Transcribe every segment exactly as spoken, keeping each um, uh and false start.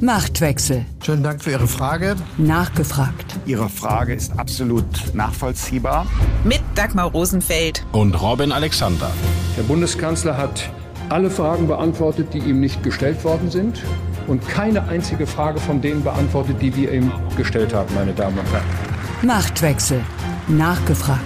Machtwechsel. Schönen Dank für Ihre Frage. Nachgefragt. Ihre Frage ist absolut nachvollziehbar. Mit Dagmar Rosenfeld und Robin Alexander. Der Bundeskanzler hat alle Fragen beantwortet, die ihm nicht gestellt worden sind. Und keine einzige Frage von denen beantwortet, die wir ihm gestellt haben, meine Damen und Herren. Machtwechsel. Nachgefragt.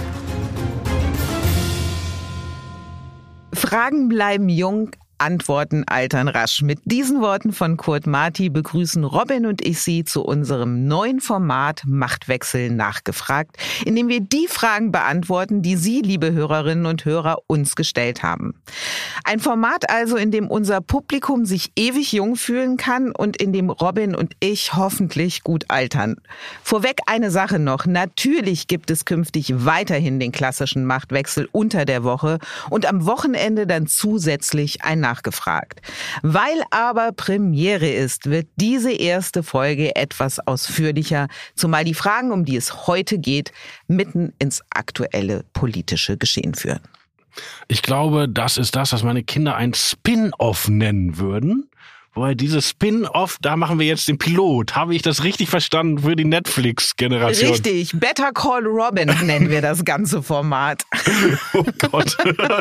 Fragen bleiben jung, Antworten altern rasch. Mit diesen Worten von Kurt Marti begrüßen Robin und ich Sie zu unserem neuen Format Machtwechsel nachgefragt, in dem wir die Fragen beantworten, die Sie, liebe Hörerinnen und Hörer, uns gestellt haben. Ein Format also, in dem unser Publikum sich ewig jung fühlen kann und in dem Robin und ich hoffentlich gut altern. Vorweg eine Sache noch. Natürlich gibt es künftig weiterhin den klassischen Machtwechsel unter der Woche und am Wochenende dann zusätzlich ein Nachgefragt. Weil aber Premiere ist, wird diese erste Folge etwas ausführlicher, zumal die Fragen, um die es heute geht, mitten ins aktuelle politische Geschehen führen. Ich glaube, das ist das, was meine Kinder ein Spin-off nennen würden. Wobei dieses Spin-off, da machen wir jetzt den Pilot. Habe ich das richtig verstanden für die Netflix-Generation? Richtig. Better Call Robin nennen wir das ganze Format. Oh Gott.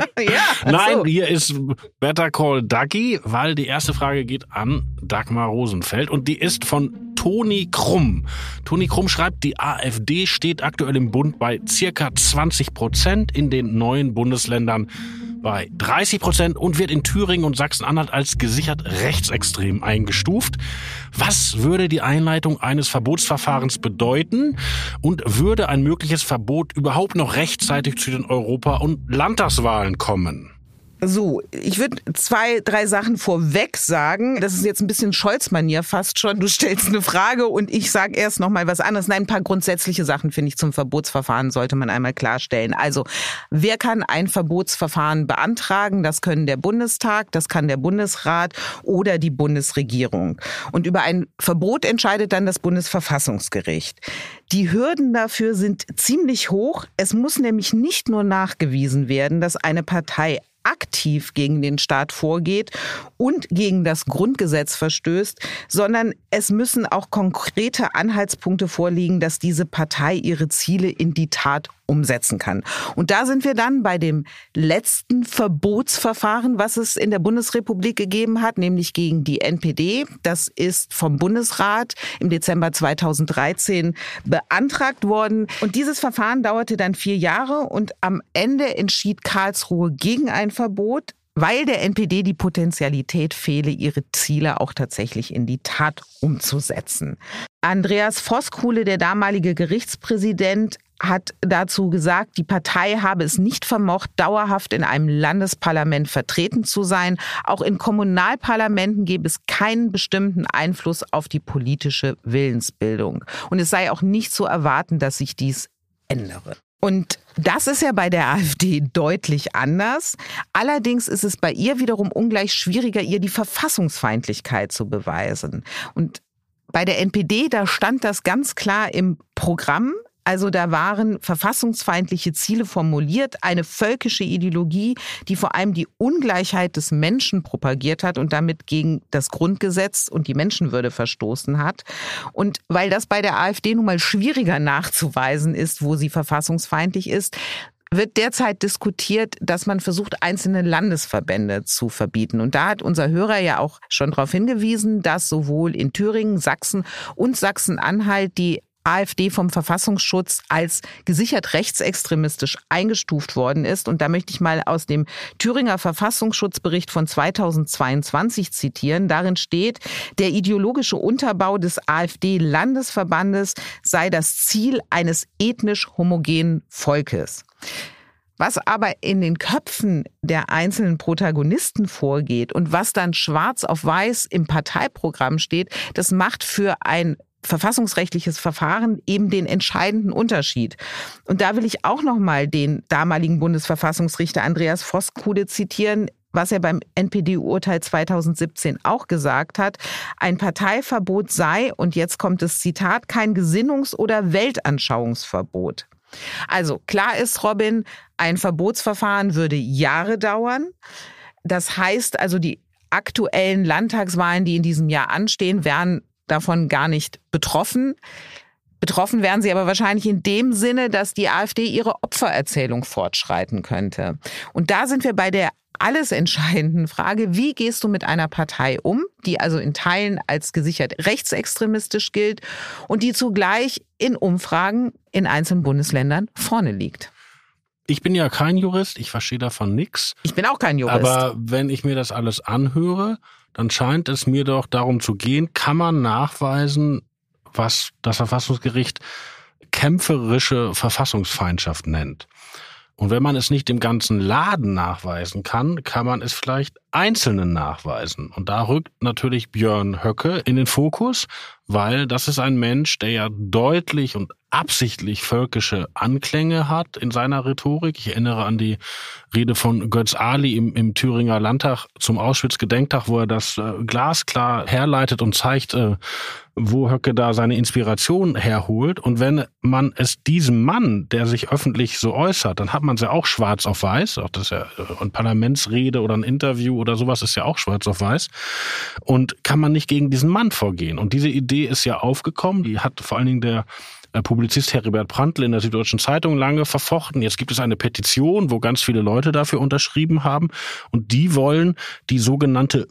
Ja, Nein, so. Hier ist Better Call Dagi, weil die erste Frage geht an Dagmar Rosenfeld und die ist von Toni Krumm. Toni Krumm schreibt, die AfD steht aktuell im Bund bei circa zwanzig Prozent, in den neuen Bundesländern bei dreißig Prozent und wird in Thüringen und Sachsen-Anhalt als gesichert rechtsextrem eingestuft. Was würde die Einleitung eines Verbotsverfahrens bedeuten und würde ein mögliches Verbot überhaupt noch rechtzeitig zu den Europa- und Landtagswahlen kommen? So, ich würde zwei, drei Sachen vorweg sagen. Das ist jetzt ein bisschen Scholz-Manier fast schon. Du stellst eine Frage und ich sage erst noch mal was anderes. Nein, ein paar grundsätzliche Sachen, finde ich, zum Verbotsverfahren sollte man einmal klarstellen. Also, wer kann ein Verbotsverfahren beantragen? Das können der Bundestag, das kann der Bundesrat oder die Bundesregierung. Und über ein Verbot entscheidet dann das Bundesverfassungsgericht. Die Hürden dafür sind ziemlich hoch. Es muss nämlich nicht nur nachgewiesen werden, dass eine Partei aktiv gegen den Staat vorgeht und gegen das Grundgesetz verstößt, sondern es müssen auch konkrete Anhaltspunkte vorliegen, dass diese Partei ihre Ziele in die Tat umsetzen kann. Und da sind wir dann bei dem letzten Verbotsverfahren, was es in der Bundesrepublik gegeben hat, nämlich gegen die N P D. Das ist vom Bundesrat im Dezember zweitausenddreizehn beantragt worden. Und dieses Verfahren dauerte dann vier Jahre und am Ende entschied Karlsruhe gegen ein Verbot, weil der N P D die Potentialität fehle, ihre Ziele auch tatsächlich in die Tat umzusetzen. Andreas Voskuhle, der damalige Gerichtspräsident, hat dazu gesagt, die Partei habe es nicht vermocht, dauerhaft in einem Landesparlament vertreten zu sein. Auch in Kommunalparlamenten gebe es keinen bestimmten Einfluss auf die politische Willensbildung. Und es sei auch nicht zu erwarten, dass sich dies ändere. Und das ist ja bei der AfD deutlich anders. Allerdings ist es bei ihr wiederum ungleich schwieriger, ihr die Verfassungsfeindlichkeit zu beweisen. Und bei der N P D, da stand das ganz klar im Programm. Also da waren verfassungsfeindliche Ziele formuliert, eine völkische Ideologie, die vor allem die Ungleichheit des Menschen propagiert hat und damit gegen das Grundgesetz und die Menschenwürde verstoßen hat. Und weil das bei der AfD nun mal schwieriger nachzuweisen ist, wo sie verfassungsfeindlich ist, wird derzeit diskutiert, dass man versucht, einzelne Landesverbände zu verbieten. Und da hat unser Hörer ja auch schon darauf hingewiesen, dass sowohl in Thüringen, Sachsen und Sachsen-Anhalt die AfD vom Verfassungsschutz als gesichert rechtsextremistisch eingestuft worden ist. Und da möchte ich mal aus dem Thüringer Verfassungsschutzbericht von zweitausendzweiundzwanzig zitieren. Darin steht, der ideologische Unterbau des AfD-Landesverbandes sei das Ziel eines ethnisch homogenen Volkes. Was aber in den Köpfen der einzelnen Protagonisten vorgeht und was dann schwarz auf weiß im Parteiprogramm steht, das macht für ein verfassungsrechtliches Verfahren eben den entscheidenden Unterschied. Und da will ich auch noch mal den damaligen Bundesverfassungsrichter Andreas Voskuhle zitieren, was er beim N P D-Urteil zweitausendsiebzehn auch gesagt hat. Ein Parteiverbot sei, und jetzt kommt das Zitat, kein Gesinnungs- oder Weltanschauungsverbot. Also klar ist, Robin, ein Verbotsverfahren würde Jahre dauern. Das heißt also, die aktuellen Landtagswahlen, die in diesem Jahr anstehen, wären davon gar nicht betroffen. Betroffen wären sie aber wahrscheinlich in dem Sinne, dass die AfD ihre Opfererzählung fortschreiten könnte. Und da sind wir bei der alles entscheidenden Frage, wie gehst du mit einer Partei um, die also in Teilen als gesichert rechtsextremistisch gilt und die zugleich in Umfragen in einzelnen Bundesländern vorne liegt? Ich bin ja kein Jurist, ich verstehe davon nichts. Ich bin auch kein Jurist. Aber wenn ich mir das alles anhöre, dann scheint es mir doch darum zu gehen, kann man nachweisen, was das Verfassungsgericht kämpferische Verfassungsfeindschaft nennt. Und wenn man es nicht dem ganzen Laden nachweisen kann, kann man es vielleicht Einzelnen nachweisen. Und da rückt natürlich Björn Höcke in den Fokus, weil das ist ein Mensch, der ja deutlich und absichtlich völkische Anklänge hat in seiner Rhetorik. Ich erinnere an die Rede von Götz Ali im, im Thüringer Landtag zum Auschwitz-Gedenktag, wo er das äh, glasklar herleitet und zeigt, äh, wo Höcke da seine Inspiration herholt. Und wenn man es diesem Mann, der sich öffentlich so äußert, dann hat man es ja auch schwarz auf weiß. Auch das ist ja eine Parlamentsrede oder ein Interview oder sowas ist ja auch schwarz auf weiß. Und kann man nicht gegen diesen Mann vorgehen. Und diese Idee ist ja aufgekommen. Die hat vor allen Dingen der Publizist Heribert Prantl in der Süddeutschen Zeitung lange verfochten. Jetzt gibt es eine Petition, wo ganz viele Leute dafür unterschrieben haben. Und die wollen die sogenannte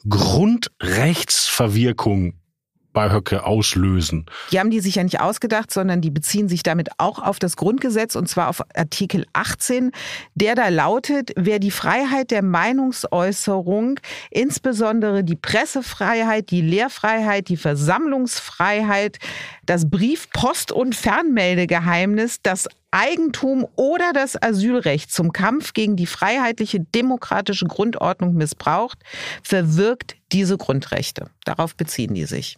Grundrechtsverwirkung bei Höcke auslösen. Die haben die sich ja nicht ausgedacht, sondern die beziehen sich damit auch auf das Grundgesetz und zwar auf Artikel achtzehn, der da lautet, wer die Freiheit der Meinungsäußerung, insbesondere die Pressefreiheit, die Lehrfreiheit, die Versammlungsfreiheit, das Brief-, Post- und Fernmeldegeheimnis, das Eigentum oder das Asylrecht zum Kampf gegen die freiheitliche demokratische Grundordnung missbraucht, verwirkt diese Grundrechte. Darauf beziehen die sich.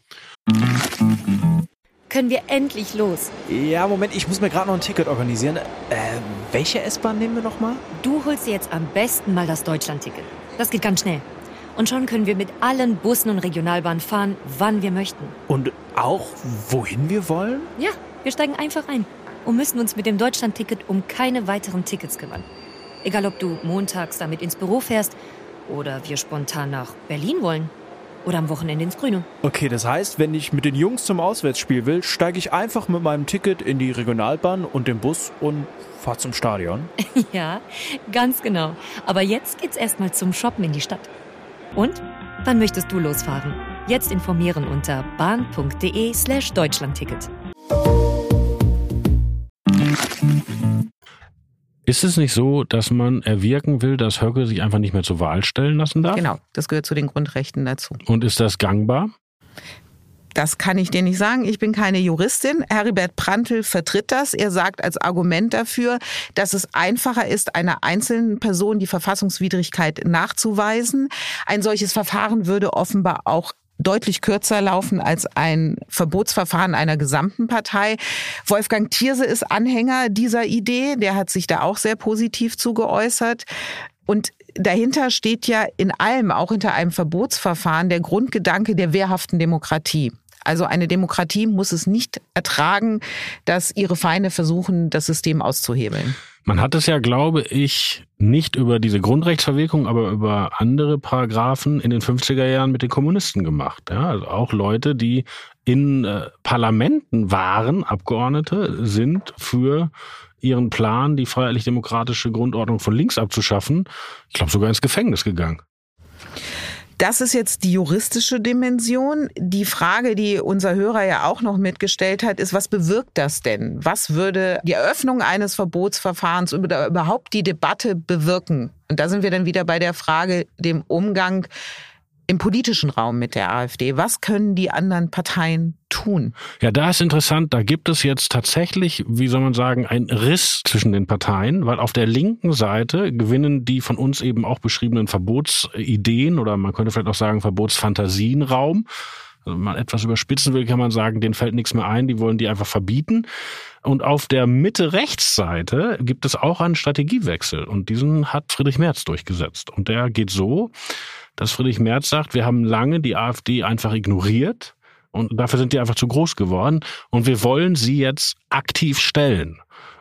Können wir endlich los? Ja, Moment, ich muss mir gerade noch ein Ticket organisieren. Äh, welche S-Bahn nehmen wir nochmal? Du holst dir jetzt am besten mal das Deutschland-Ticket. Das geht ganz schnell. Und schon können wir mit allen Bussen und Regionalbahnen fahren, wann wir möchten. Und auch, wohin wir wollen? Ja, wir steigen einfach ein und müssen uns mit dem Deutschland-Ticket um keine weiteren Tickets kümmern. Egal, ob du montags damit ins Büro fährst oder wir spontan nach Berlin wollen oder am Wochenende ins Grüne. Okay, das heißt, wenn ich mit den Jungs zum Auswärtsspiel will, steige ich einfach mit meinem Ticket in die Regionalbahn und den Bus und fahre zum Stadion. Ja, ganz genau. Aber jetzt geht's erstmal zum Shoppen in die Stadt. Und? Wann möchtest du losfahren? Jetzt informieren unter bahn.de slash Deutschlandticket. Ist es nicht so, dass man erwirken will, dass Höcke sich einfach nicht mehr zur Wahl stellen lassen darf? Genau, das gehört zu den Grundrechten dazu. Und ist das gangbar? Das kann ich dir nicht sagen. Ich bin keine Juristin. Heribert Prantl vertritt das. Er sagt als Argument dafür, dass es einfacher ist, einer einzelnen Person die Verfassungswidrigkeit nachzuweisen. Ein solches Verfahren würde offenbar auch deutlich kürzer laufen als ein Verbotsverfahren einer gesamten Partei. Wolfgang Thierse ist Anhänger dieser Idee. Der hat sich da auch sehr positiv zu geäußert. Und dahinter steht ja in allem, auch hinter einem Verbotsverfahren, der Grundgedanke der wehrhaften Demokratie. Also eine Demokratie muss es nicht ertragen, dass ihre Feinde versuchen, das System auszuhebeln. Man hat es ja, glaube ich, nicht über diese Grundrechtsverwirkung, aber über andere Paragraphen in den fünfziger Jahren mit den Kommunisten gemacht. Ja, also auch Leute, die in äh, Parlamenten waren, Abgeordnete, sind für ihren Plan, die freiheitlich-demokratische Grundordnung von links abzuschaffen, ich glaube sogar ins Gefängnis gegangen. Das ist jetzt die juristische Dimension. Die Frage, die unser Hörer ja auch noch mitgestellt hat, ist, was bewirkt das denn? Was würde die Eröffnung eines Verbotsverfahrens oder überhaupt die Debatte bewirken? Und da sind wir dann wieder bei der Frage, dem Umgang im politischen Raum mit der AfD. Was können die anderen Parteien tun? Ja, da ist interessant, da gibt es jetzt tatsächlich, wie soll man sagen, einen Riss zwischen den Parteien, weil auf der linken Seite gewinnen die von uns eben auch beschriebenen Verbotsideen oder man könnte vielleicht auch sagen Verbotsfantasien Raum. Also wenn man etwas überspitzen will, kann man sagen, denen fällt nichts mehr ein, die wollen die einfach verbieten. Und auf der Mitte-Rechts-Seite gibt es auch einen Strategiewechsel und diesen hat Friedrich Merz durchgesetzt. Und der geht so, dass Friedrich Merz sagt, wir haben lange die AfD einfach ignoriert und dafür sind die einfach zu groß geworden und wir wollen sie jetzt aktiv stellen.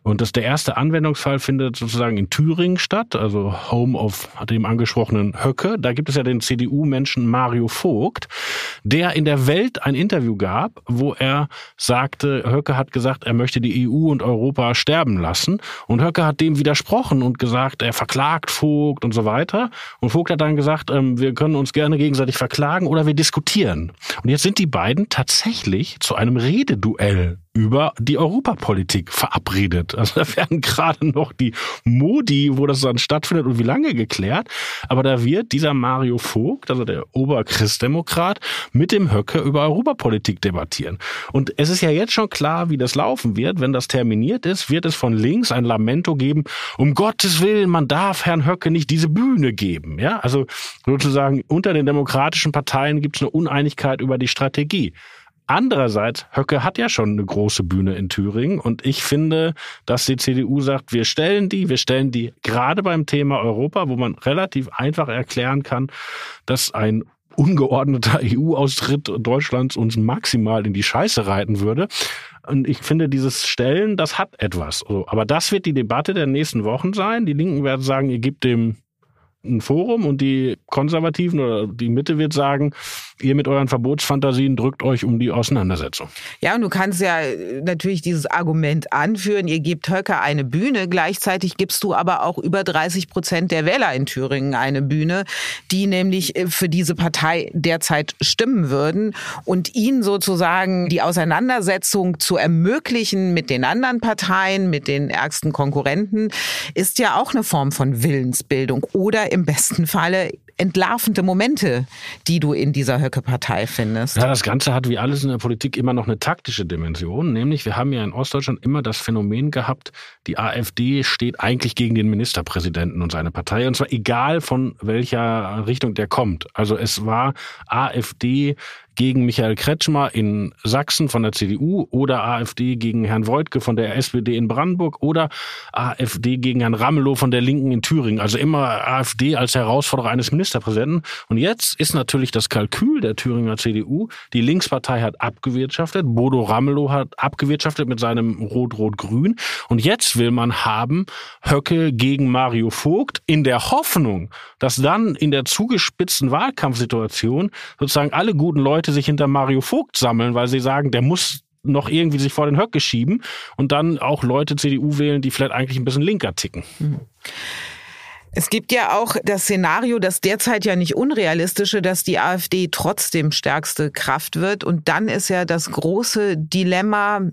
Und das der erste Anwendungsfall findet sozusagen in Thüringen statt, also Home of dem angesprochenen Höcke. Da gibt es ja den C D U-Menschen Mario Vogt, der in der Welt ein Interview gab, wo er sagte, Höcke hat gesagt, er möchte die E U und Europa sterben lassen. Und Höcke hat dem widersprochen und gesagt, er verklagt Vogt und so weiter. Und Vogt hat dann gesagt, ähm, wir können uns gerne gegenseitig verklagen oder wir diskutieren. Und jetzt sind die beiden tatsächlich zu einem Rededuell über die Europapolitik verabredet. Also da werden gerade noch die Modi, wo das dann stattfindet und wie lange geklärt. Aber da wird dieser Mario Vogt, also der Oberchristdemokrat, mit dem Höcke über Europapolitik debattieren. Und es ist ja jetzt schon klar, wie das laufen wird. Wenn das terminiert ist, wird es von links ein Lamento geben. Um Gottes Willen, man darf Herrn Höcke nicht diese Bühne geben. Ja, also sozusagen unter den demokratischen Parteien gibt es eine Uneinigkeit über die Strategie. Andererseits, Höcke hat ja schon eine große Bühne in Thüringen und ich finde, dass die C D U sagt, wir stellen die, wir stellen die gerade beim Thema Europa, wo man relativ einfach erklären kann, dass ein ungeordneter E U-Austritt Deutschlands uns maximal in die Scheiße reiten würde. Und ich finde, dieses Stellen, das hat etwas. Aber das wird die Debatte der nächsten Wochen sein. Die Linken werden sagen, ihr gebt dem ein Forum und die Konservativen oder die Mitte wird sagen, ihr mit euren Verbotsfantasien drückt euch um die Auseinandersetzung. Ja, und du kannst ja natürlich dieses Argument anführen, ihr gebt Höcke eine Bühne, gleichzeitig gibst du aber auch über dreißig Prozent der Wähler in Thüringen eine Bühne, die nämlich für diese Partei derzeit stimmen würden und ihnen sozusagen die Auseinandersetzung zu ermöglichen mit den anderen Parteien, mit den ärgsten Konkurrenten, ist ja auch eine Form von Willensbildung oder im besten Falle entlarvende Momente, die du in dieser Höcke-Partei findest. Ja, das Ganze hat wie alles in der Politik immer noch eine taktische Dimension. Nämlich, wir haben ja in Ostdeutschland immer das Phänomen gehabt, die AfD steht eigentlich gegen den Ministerpräsidenten und seine Partei. Und zwar egal, von welcher Richtung der kommt. Also es war AfD gegen Michael Kretschmer in Sachsen von der C D U oder AfD gegen Herrn Woidke von der S P D in Brandenburg oder AfD gegen Herrn Ramelow von der Linken in Thüringen. Also immer AfD als Herausforderer eines Ministerpräsidenten. Und jetzt ist natürlich das Kalkül der Thüringer C D U, die Linkspartei hat abgewirtschaftet, Bodo Ramelow hat abgewirtschaftet mit seinem Rot-Rot-Grün. Und jetzt will man haben Höcke gegen Mario Vogt in der Hoffnung, dass dann in der zugespitzten Wahlkampfsituation sozusagen alle guten Leute sich hinter Mario Vogt sammeln, weil sie sagen, der muss noch irgendwie sich vor den Höcke schieben und dann auch Leute C D U wählen, die vielleicht eigentlich ein bisschen linker ticken. Es gibt ja auch das Szenario, das derzeit ja nicht unrealistische, dass die AfD trotzdem stärkste Kraft wird. Und dann ist ja das große Dilemma,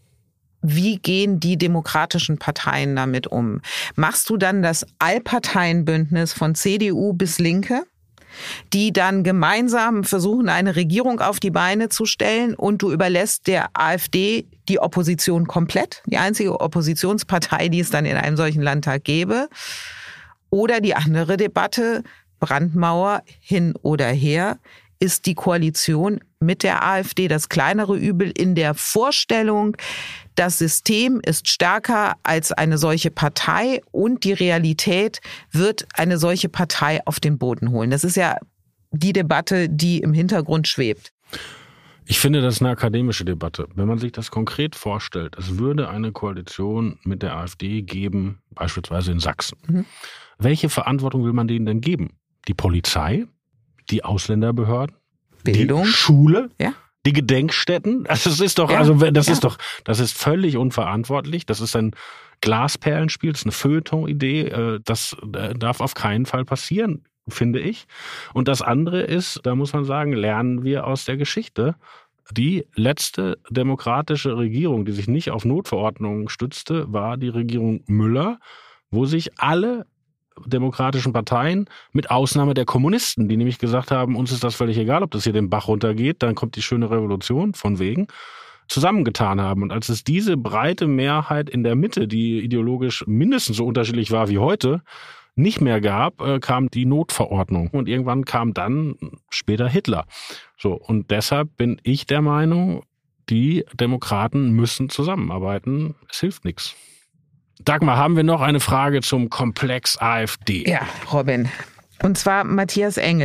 wie gehen die demokratischen Parteien damit um? Machst du dann das Allparteienbündnis von C D U bis Linke, die dann gemeinsam versuchen, eine Regierung auf die Beine zu stellen und du überlässt der AfD die Opposition komplett, die einzige Oppositionspartei, die es dann in einem solchen Landtag gäbe? Oder die andere Debatte, Brandmauer hin oder her, ist die Koalition mit der AfD das kleinere Übel in der Vorstellung, das System ist stärker als eine solche Partei und die Realität wird eine solche Partei auf den Boden holen. Das ist ja die Debatte, die im Hintergrund schwebt. Ich finde, das ist eine akademische Debatte. Wenn man sich das konkret vorstellt, es würde eine Koalition mit der AfD geben, beispielsweise in Sachsen. Mhm. Welche Verantwortung will man denen denn geben? Die Polizei? Die Ausländerbehörden? Bildung? Die Schule? Ja. Die Gedenkstätten? Also es ist doch, ja, also das ja. ist doch, das ist völlig unverantwortlich. Das ist ein Glasperlenspiel, das ist eine Feuilleton-Idee. Das darf auf keinen Fall passieren, finde ich. Und das andere ist, da muss man sagen, lernen wir aus der Geschichte. Die letzte demokratische Regierung, die sich nicht auf Notverordnungen stützte, war die Regierung Müller, wo sich alle demokratischen Parteien, mit Ausnahme der Kommunisten, die nämlich gesagt haben, uns ist das völlig egal, ob das hier den Bach runtergeht, dann kommt die schöne Revolution, von wegen, zusammengetan haben. Und als es diese breite Mehrheit in der Mitte, die ideologisch mindestens so unterschiedlich war wie heute, nicht mehr gab, kam die Notverordnung. Und irgendwann kam dann später Hitler. So, und deshalb bin ich der Meinung, die Demokraten müssen zusammenarbeiten. Es hilft nichts. Dagmar, haben wir noch eine Frage zum Komplex AfD? Ja, Robin. Und zwar Matthias Engel.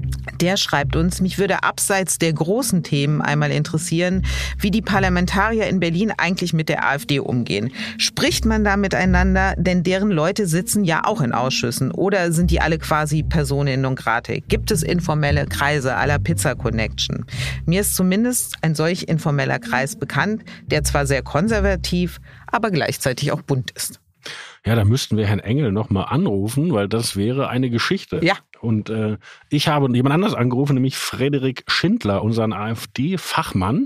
Der schreibt uns, mich würde abseits der großen Themen einmal interessieren, wie die Parlamentarier in Berlin eigentlich mit der AfD umgehen. Spricht man da miteinander, denn deren Leute sitzen ja auch in Ausschüssen, oder sind die alle quasi Personae non grate? Gibt es informelle Kreise à la Pizza Connection? Mir ist zumindest ein solch informeller Kreis bekannt, der zwar sehr konservativ, aber gleichzeitig auch bunt ist. Ja, da müssten wir Herrn Engel noch mal anrufen, weil das wäre eine Geschichte. Ja. Und äh, ich habe jemand anders angerufen, nämlich Frederik Schindler, unseren AfD-Fachmann,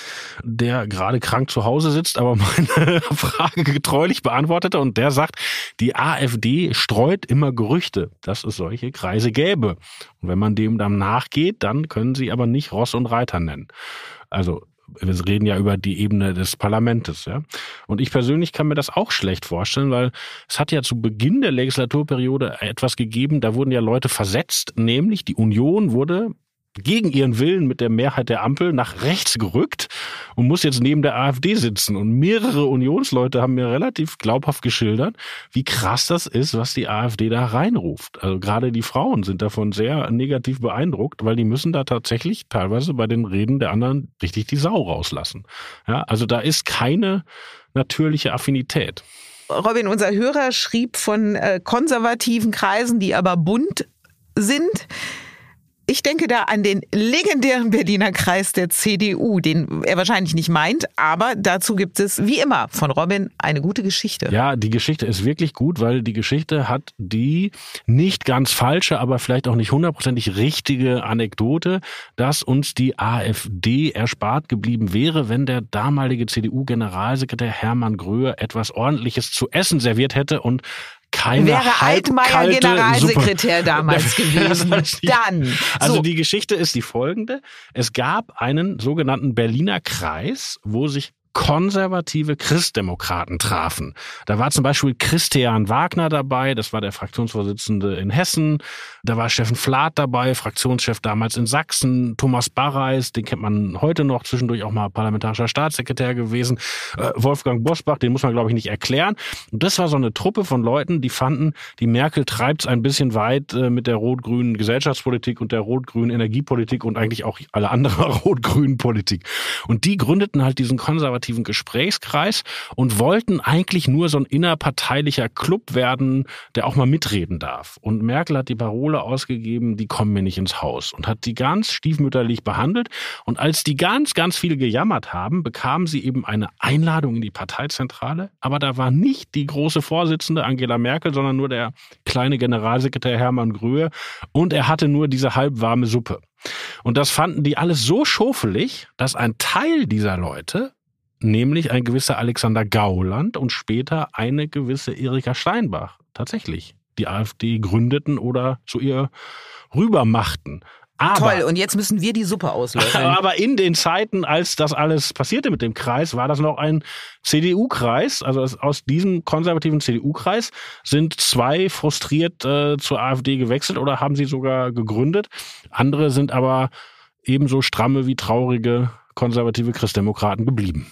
der gerade krank zu Hause sitzt, aber meine Frage getreulich beantwortete. Und der sagt, die AfD streut immer Gerüchte, dass es solche Kreise gäbe. Und wenn man dem dann nachgeht, dann können sie aber nicht Ross und Reiter nennen. Also wir reden ja über die Ebene des Parlamentes, ja. Und ich persönlich kann mir das auch schlecht vorstellen, weil es hat ja zu Beginn der Legislaturperiode etwas gegeben, da wurden ja Leute versetzt, nämlich die Union wurde gegen ihren Willen mit der Mehrheit der Ampel nach rechts gerückt und muss jetzt neben der AfD sitzen. Und mehrere Unionsleute haben mir relativ glaubhaft geschildert, wie krass das ist, was die AfD da reinruft. Also gerade die Frauen sind davon sehr negativ beeindruckt, weil die müssen da tatsächlich teilweise bei den Reden der anderen richtig die Sau rauslassen. Ja, also da ist keine natürliche Affinität. Robin, unser Hörer schrieb von äh, konservativen Kreisen, die aber bunt sind. Ich denke da an den legendären Berliner Kreis der C D U, den er wahrscheinlich nicht meint, aber dazu gibt es wie immer von Robin eine gute Geschichte. Ja, die Geschichte ist wirklich gut, weil die Geschichte hat die nicht ganz falsche, aber vielleicht auch nicht hundertprozentig richtige Anekdote, dass uns die AfD erspart geblieben wäre, wenn der damalige C D U-Generalsekretär Hermann Gröhe etwas Ordentliches zu essen serviert hätte und keine wäre Altmaier Generalsekretär Suppe damals gewesen. Dann. Also so. Die Geschichte ist die folgende. Es gab einen sogenannten Berliner Kreis, wo sich konservative Christdemokraten trafen. Da war zum Beispiel Christian Wagner dabei, das war der Fraktionsvorsitzende in Hessen. Da war Steffen Flath dabei, Fraktionschef damals in Sachsen. Thomas Barreis, den kennt man heute noch, zwischendurch auch mal parlamentarischer Staatssekretär gewesen. Äh, Wolfgang Bosbach, den muss man, glaube ich, nicht erklären. Und das war so eine Truppe von Leuten, die fanden, die Merkel treibt's ein bisschen weit äh, mit der rot-grünen Gesellschaftspolitik und der rot-grünen Energiepolitik und eigentlich auch alle andere rot-grünen Politik. Und die gründeten halt diesen konservativen Gesprächskreis und wollten eigentlich nur so ein innerparteilicher Club werden, der auch mal mitreden darf. Und Merkel hat die Parole ausgegeben, die kommen mir nicht ins Haus, und hat die ganz stiefmütterlich behandelt. Und als die ganz, ganz viel gejammert haben, bekamen sie eben eine Einladung in die Parteizentrale. Aber da war nicht die große Vorsitzende Angela Merkel, sondern nur der kleine Generalsekretär Hermann Gröhe. Und er hatte nur diese halbwarme Suppe. Und das fanden die alles so schofelig, dass ein Teil dieser Leute, nämlich ein gewisser Alexander Gauland und später eine gewisse Erika Steinbach, tatsächlich die AfD gründeten oder zu ihr rübermachten. Aber, toll, und jetzt müssen wir die Suppe auslöffeln. Aber in den Zeiten, als das alles passierte mit dem Kreis, war das noch ein C D U-Kreis. Also aus diesem konservativen C D U-Kreis sind zwei frustriert äh, zur AfD gewechselt oder haben sie sogar gegründet. Andere sind aber ebenso stramme wie traurige konservative Christdemokraten geblieben.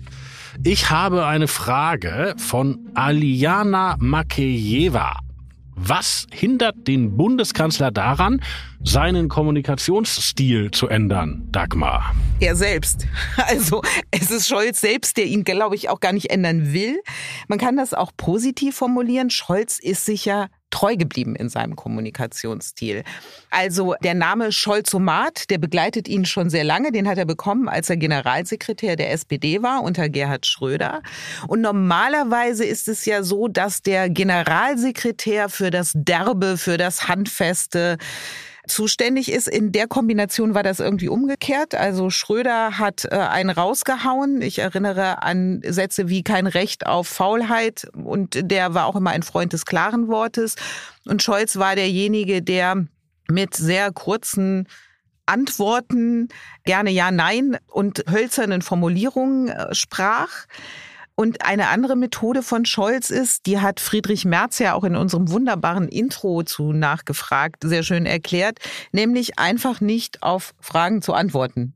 Ich habe eine Frage von Aliana Makejeva. Was hindert den Bundeskanzler daran, seinen Kommunikationsstil zu ändern, Dagmar? Er selbst. Also es ist Scholz selbst, der ihn, glaube ich, auch gar nicht ändern will. Man kann das auch positiv formulieren. Scholz ist sich ja treu geblieben in seinem Kommunikationsstil. Also der Name Scholzomat, der begleitet ihn schon sehr lange. Den hat er bekommen, als er Generalsekretär der S P D war unter Gerhard Schröder. Und normalerweise ist es ja so, dass der Generalsekretär für das Derbe, für das Handfeste zuständig ist. In der Kombination war das irgendwie umgekehrt. Also Schröder hat äh, einen rausgehauen. Ich erinnere an Sätze wie kein Recht auf Faulheit, und der war auch immer ein Freund des klaren Wortes. Und Scholz war derjenige, der mit sehr kurzen Antworten, gerne Ja, Nein und hölzernen Formulierungen äh, sprach. Und eine andere Methode von Scholz ist, die hat Friedrich Merz ja auch in unserem wunderbaren Intro zu nachgefragt, sehr schön erklärt, nämlich einfach nicht auf Fragen zu antworten.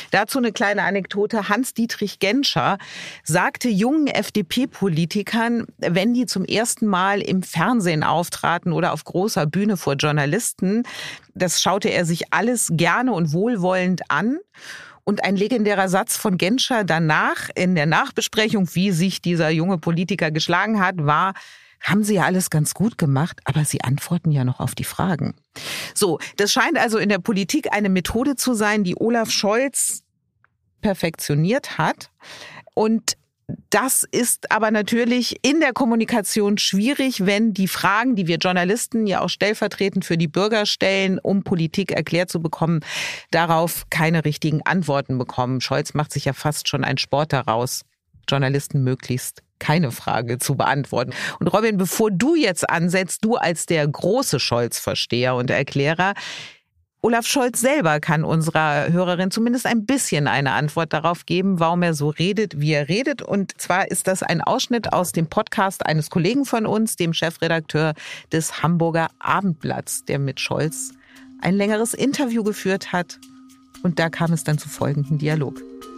Dazu eine kleine Anekdote. Hans-Dietrich Genscher sagte jungen F D P-Politikern, wenn die zum ersten Mal im Fernsehen auftraten oder auf großer Bühne vor Journalisten, das schaute er sich alles gerne und wohlwollend an. Und ein legendärer Satz von Genscher danach in der Nachbesprechung, wie sich dieser junge Politiker geschlagen hat, war: Haben Sie ja alles ganz gut gemacht, aber Sie antworten ja noch auf die Fragen. So, das scheint also in der Politik eine Methode zu sein, die Olaf Scholz perfektioniert hat. Und das ist aber natürlich in der Kommunikation schwierig, wenn die Fragen, die wir Journalisten ja auch stellvertretend für die Bürger stellen, um Politik erklärt zu bekommen, darauf keine richtigen Antworten bekommen. Scholz macht sich ja fast schon einen Sport daraus, Journalisten möglichst keine Frage zu beantworten. Und Robin, bevor du jetzt ansetzt, du als der große Scholz-Versteher und Erklärer, Olaf Scholz selber kann unserer Hörerin zumindest ein bisschen eine Antwort darauf geben, warum er so redet, wie er redet. Und zwar ist das ein Ausschnitt aus dem Podcast eines Kollegen von uns, dem Chefredakteur des Hamburger Abendblatts, der mit Scholz ein längeres Interview geführt hat. Und da kam es dann zu folgendem Dialog.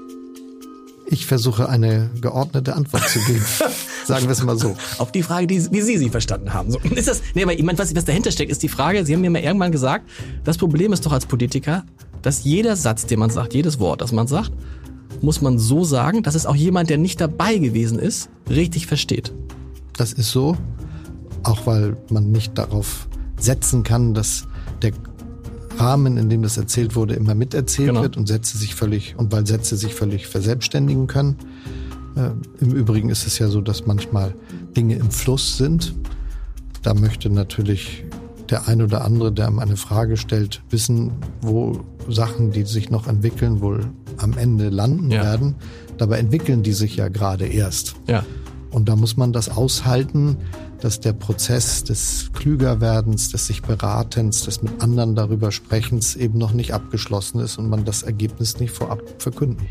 Ich versuche eine geordnete Antwort zu geben. Sagen wir es mal so. Auf die Frage, die, wie Sie sie verstanden haben. So, ist das, nee, aber ich meine, was, was dahinter steckt, ist die Frage, Sie haben mir mal irgendwann gesagt, das Problem ist doch als Politiker, dass jeder Satz, den man sagt, jedes Wort, das man sagt, muss man so sagen, dass es auch jemand, der nicht dabei gewesen ist, richtig versteht. Das ist so, auch weil man nicht darauf setzen kann, dass der Rahmen, in dem das erzählt wurde, immer miterzählt genau. wird und Sätze sich völlig, und weil Sätze sich völlig verselbstständigen können. Äh, Im Übrigen ist es ja so, dass manchmal Dinge im Fluss sind. Da möchte natürlich der ein oder andere, der einem eine Frage stellt, wissen, wo Sachen, die sich noch entwickeln, wohl am Ende landen ja. werden. Dabei entwickeln die sich ja gerade erst. Ja. Und da muss man das aushalten, dass der Prozess des Klügerwerdens, des sich Beratens, des mit anderen darüber Sprechens eben noch nicht abgeschlossen ist und man das Ergebnis nicht vorab verkünden.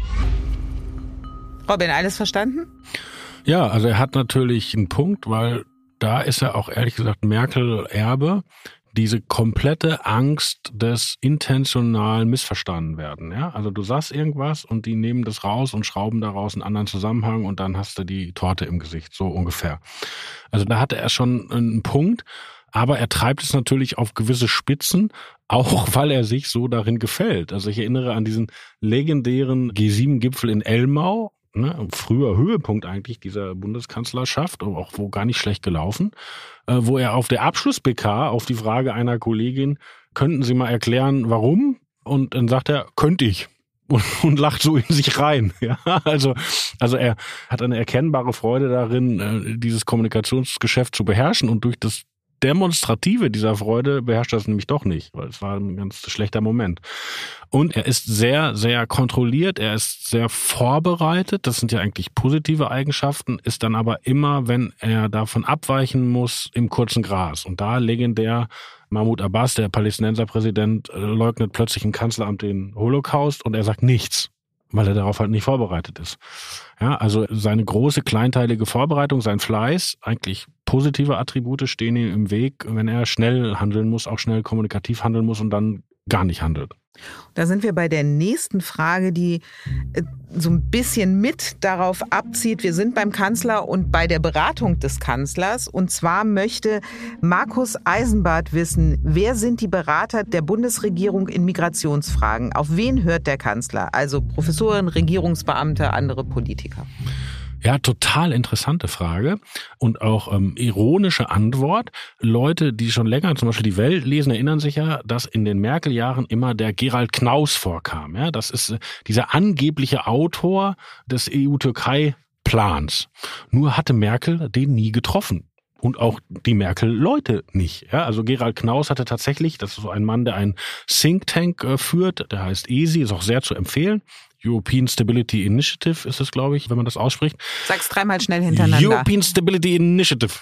Robin, alles verstanden? Ja, also er hat natürlich einen Punkt, weil da ist er auch ehrlich gesagt Merkel-Erbe. Diese komplette Angst des intentional missverstanden werden. Ja? Also du sagst irgendwas und die nehmen das raus und schrauben daraus einen anderen Zusammenhang und dann hast du die Torte im Gesicht, so ungefähr. Also da hatte er schon einen Punkt, aber er treibt es natürlich auf gewisse Spitzen, auch weil er sich so darin gefällt. Also ich erinnere an diesen legendären G sieben Gipfel in Elmau, ne, früher Höhepunkt eigentlich dieser Bundeskanzlerschaft, auch wo gar nicht schlecht gelaufen, äh, wo er auf der Abschluss-P K auf die Frage einer Kollegin, könnten Sie mal erklären, warum? Und dann sagt er, könnte ich. Und, und lacht so in sich rein. Ja, also, also er hat eine erkennbare Freude darin, äh, dieses Kommunikationsgeschäft zu beherrschen, und durch das Demonstrative dieser Freude beherrscht das nämlich doch nicht, weil es war ein ganz schlechter Moment. Und er ist sehr, sehr kontrolliert, er ist sehr vorbereitet, das sind ja eigentlich positive Eigenschaften, ist dann aber immer, wenn er davon abweichen muss, im kurzen Gras. Und da legendär Mahmoud Abbas, der Palästinenserpräsident, leugnet plötzlich im Kanzleramt den Holocaust und er sagt nichts, weil er darauf halt nicht vorbereitet ist. Ja, also seine große kleinteilige Vorbereitung, sein Fleiß, eigentlich positive Attribute stehen ihm im Weg, wenn er schnell handeln muss, auch schnell kommunikativ handeln muss und dann gar nicht handelt. Da sind wir bei der nächsten Frage, die so ein bisschen mit darauf abzieht. Wir sind beim Kanzler und bei der Beratung des Kanzlers. Und zwar möchte Markus Eisenbart wissen, wer sind die Berater der Bundesregierung in Migrationsfragen? Auf wen hört der Kanzler? Also Professoren, Regierungsbeamte, andere Politiker. Ja, total interessante Frage und auch ähm, ironische Antwort. Leute, die schon länger zum Beispiel die Welt lesen, erinnern sich ja, dass in den Merkel-Jahren immer der Gerald Knaus vorkam. Ja, das ist äh, dieser angebliche Autor des E U-Türkei-Plans. Nur hatte Merkel den nie getroffen. Und auch die Merkel-Leute nicht. Ja, also Gerald Knaus hatte tatsächlich, das ist so ein Mann, der einen Think Tank äh, führt, der heißt E S I, ist auch sehr zu empfehlen. European Stability Initiative ist es, glaube ich, wenn man das ausspricht. Sag's dreimal schnell hintereinander. European Stability Initiative.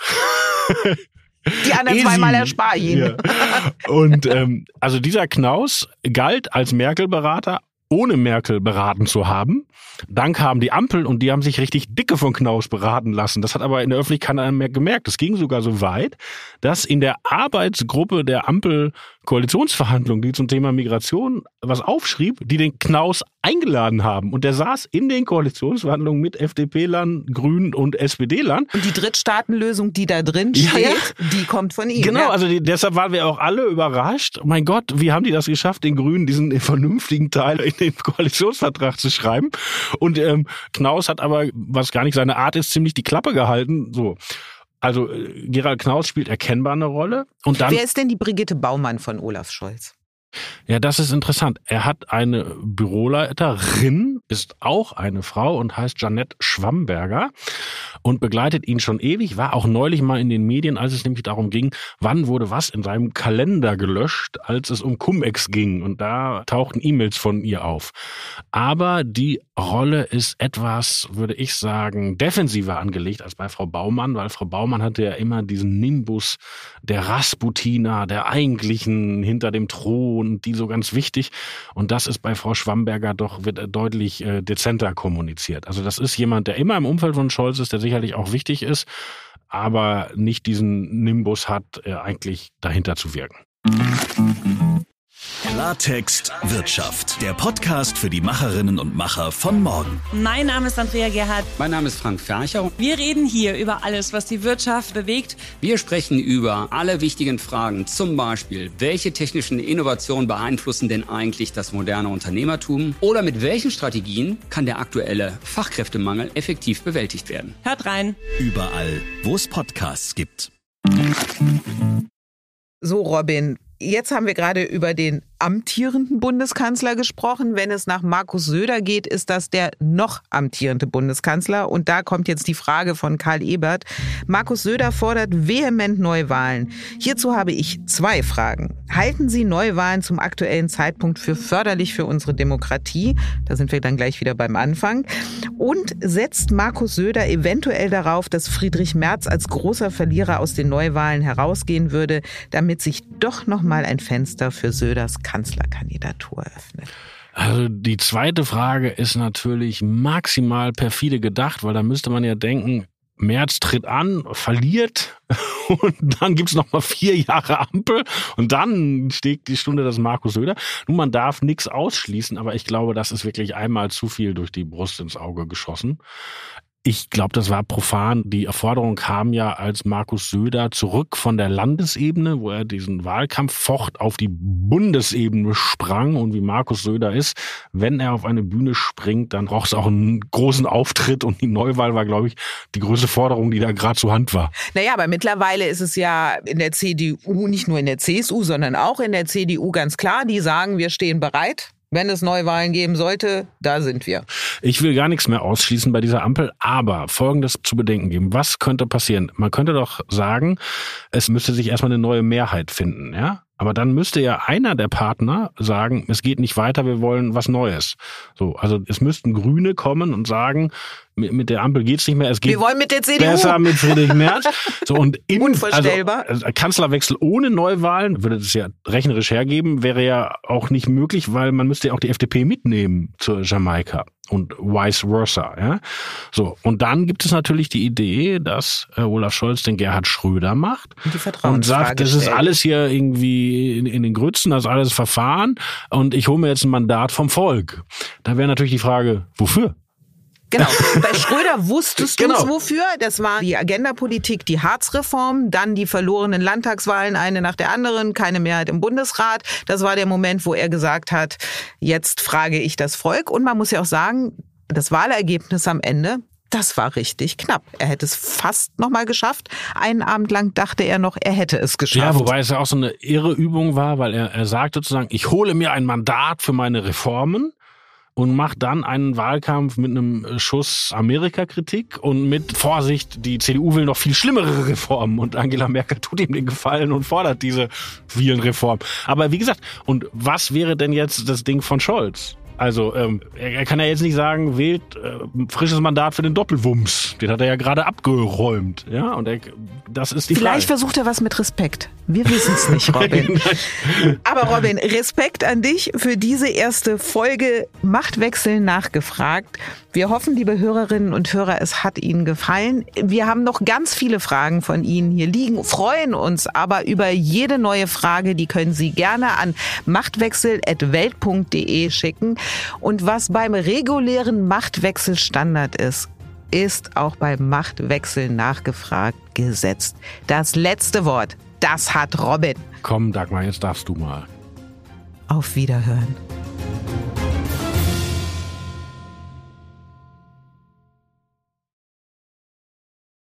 Die anderen Easy. Zweimal erspare ich Ihnen. Ja. Und ähm, also dieser Knaus galt als Merkel-Berater, ohne Merkel beraten zu haben. Dann kam die Ampel und die haben sich richtig dicke von Knaus beraten lassen. Das hat aber in der Öffentlichkeit keiner mehr gemerkt. Es ging sogar so weit, dass in der Arbeitsgruppe der Ampel Koalitionsverhandlungen, die zum Thema Migration was aufschrieb, die den Knaus eingeladen haben. Und der saß in den Koalitionsverhandlungen mit F D P-Lern, Grünen und S P D-Lern. Und die Drittstaatenlösung, die da drin steht, ja, ja. die kommt von ihm. Genau, ja. also die, deshalb waren wir auch alle überrascht. Mein Gott, wie haben die das geschafft, den Grünen diesen vernünftigen Teil in den Koalitionsvertrag zu schreiben? Und ähm, Knaus hat aber, was gar nicht seine Art ist, ziemlich die Klappe gehalten. So. Also Gerald Knaus spielt erkennbar eine Rolle. Und dann, wer ist denn die Brigitte Baumann von Olaf Scholz? Ja, das ist interessant. Er hat eine Büroleiterin, ist auch eine Frau und heißt Janette Schwamberger und begleitet ihn schon ewig, war auch neulich mal in den Medien, als es nämlich darum ging, wann wurde was in seinem Kalender gelöscht, als es um Cum-Ex ging. Und da tauchten E-Mails von ihr auf. Aber die Rolle ist etwas, würde ich sagen, defensiver angelegt als bei Frau Baumann, weil Frau Baumann hatte ja immer diesen Nimbus der Rasputina, der eigentlichen hinter dem Thron, und die so ganz wichtig. Und das ist bei Frau Schwamberger doch wird deutlich äh, dezenter kommuniziert. Also das ist jemand, der immer im Umfeld von Scholz ist, der sicherlich auch wichtig ist, aber nicht diesen Nimbus hat, äh, eigentlich dahinter zu wirken. Klartext Wirtschaft, der Podcast für die Macherinnen und Macher von morgen. Mein Name ist Andrea Gerhardt. Mein Name ist Frank Fercher. Wir reden hier über alles, was die Wirtschaft bewegt. Wir sprechen über alle wichtigen Fragen, zum Beispiel, welche technischen Innovationen beeinflussen denn eigentlich das moderne Unternehmertum? Oder mit welchen Strategien kann der aktuelle Fachkräftemangel effektiv bewältigt werden? Hört rein. Überall, wo es Podcasts gibt. So, Robin, jetzt haben wir gerade über den amtierenden Bundeskanzler gesprochen. Wenn es nach Markus Söder geht, ist das der noch amtierende Bundeskanzler. Und da kommt jetzt die Frage von Karl Ebert. Markus Söder fordert vehement Neuwahlen. Hierzu habe ich zwei Fragen. Halten Sie Neuwahlen zum aktuellen Zeitpunkt für förderlich für unsere Demokratie? Da sind wir dann gleich wieder beim Anfang. Und setzt Markus Söder eventuell darauf, dass Friedrich Merz als großer Verlierer aus den Neuwahlen herausgehen würde, damit sich doch noch mal ein Fenster für Söders Kanzlerkandidatur öffnet? Also die zweite Frage ist natürlich maximal perfide gedacht, weil da müsste man ja denken, Merz tritt an, verliert und dann gibt's noch mal vier Jahre Ampel und dann steht die Stunde des Markus Söder. Nun, man darf nichts ausschließen, aber ich glaube, das ist wirklich einmal zu viel durch die Brust ins Auge geschossen. Ich glaube, das war profan. Die Forderung kam ja, als Markus Söder zurück von der Landesebene, wo er diesen Wahlkampf focht, auf die Bundesebene sprang. Und wie Markus Söder ist, wenn er auf eine Bühne springt, dann braucht es auch einen großen Auftritt. Und die Neuwahl war, glaube ich, die größte Forderung, die da gerade zur Hand war. Naja, aber mittlerweile ist es ja in der C D U, nicht nur in der C S U, sondern auch in der C D U ganz klar. Die sagen, wir stehen bereit. Wenn es Neuwahlen geben sollte, da sind wir. Ich will gar nichts mehr ausschließen bei dieser Ampel, aber Folgendes zu bedenken geben. Was könnte passieren? Man könnte doch sagen, es müsste sich erstmal eine neue Mehrheit finden, ja? Aber dann müsste ja einer der Partner sagen, es geht nicht weiter, wir wollen was Neues. So, also es müssten Grüne kommen und sagen, mit der Ampel geht's nicht mehr, es geht wir wollen mit der C D U. Besser mit Friedrich Merz. So, und im, Unvorstellbar. Also, also Kanzlerwechsel ohne Neuwahlen, würde es ja rechnerisch hergeben, wäre ja auch nicht möglich, weil man müsste ja auch die F D P mitnehmen zur Jamaika. Und vice versa, ja. So. Und dann gibt es natürlich die Idee, dass äh, Olaf Scholz den Gerhard Schröder macht. Und, die und sagt, das ist alles hier irgendwie in, in den Grützen, das ist alles Verfahren. Und ich hole mir jetzt ein Mandat vom Volk. Da wäre natürlich die Frage, wofür? Genau. Bei Schröder wusstest du genau. es wofür. Das war die Agendapolitik, die Hartz-Reform, dann die verlorenen Landtagswahlen, eine nach der anderen, keine Mehrheit im Bundesrat. Das war der Moment, wo er gesagt hat, jetzt frage ich das Volk. Und man muss ja auch sagen, das Wahlergebnis am Ende, das war richtig knapp. Er hätte es fast noch mal geschafft. Einen Abend lang dachte er noch, er hätte es geschafft. Ja, wobei es ja auch so eine irre Übung war, weil er, er sagte sozusagen, ich hole mir ein Mandat für meine Reformen. Und macht dann einen Wahlkampf mit einem Schuss Amerika-Kritik und mit Vorsicht, die C D U will noch viel schlimmere Reformen und Angela Merkel tut ihm den Gefallen und fordert diese vielen Reformen. Aber wie gesagt, und was wäre denn jetzt das Ding von Scholz? Also, ähm, er, er kann ja jetzt nicht sagen, wählt äh, frisches Mandat für den Doppelwumms. Den hat er ja gerade abgeräumt. Ja, und er, das ist die Vielleicht Frage. versucht er was mit Respekt. Wir wissen es nicht, Robin. Aber Robin, Respekt an dich für diese erste Folge Machtwechsel nachgefragt. Wir hoffen, liebe Hörerinnen und Hörer, es hat Ihnen gefallen. Wir haben noch ganz viele Fragen von Ihnen hier liegen, freuen uns aber über jede neue Frage. Die können Sie gerne an machtwechsel at welt punkt de schicken. Und was beim regulären Machtwechsel Standard ist, ist auch beim Machtwechsel nachgefragt gesetzt. Das letzte Wort, das hat Robin. Komm, Dagmar, jetzt darfst du mal. Auf Wiederhören.